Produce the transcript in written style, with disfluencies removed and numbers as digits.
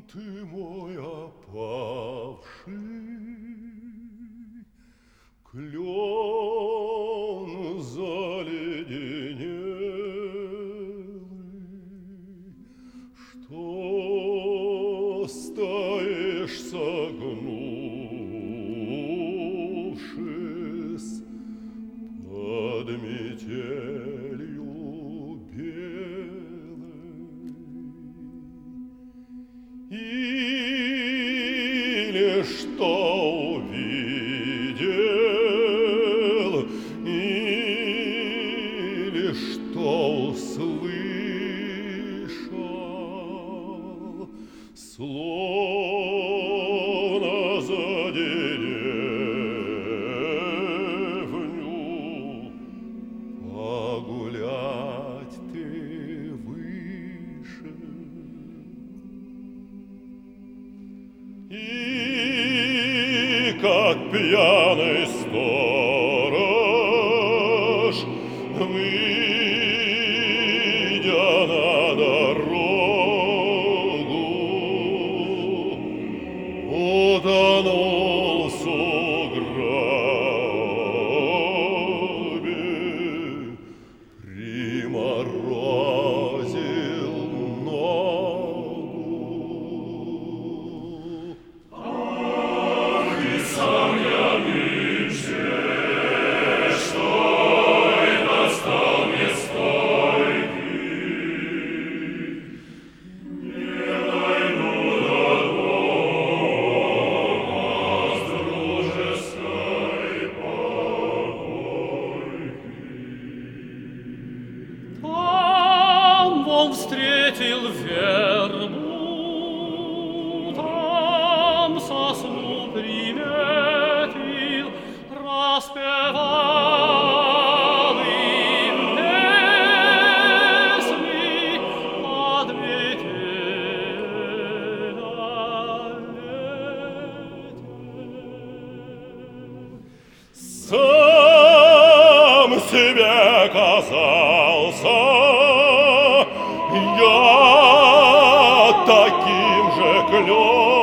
ты мой опавший клен заледенелый, что стоишь согнувшись под метелью белой, или что увидел, или что услышал, словно за деревню погулять ты вышел. И как пьяный сторож, выйдя на дорогу, утонул в сугробе, приморозил ногу. Сам я нынче, что это стал мне стойкий, не дойду до дома с дружеской попойки. Там он встретил вербу, там сосну приметил, распевал им песни под метель летел. Сам себе казался я таким же клёном,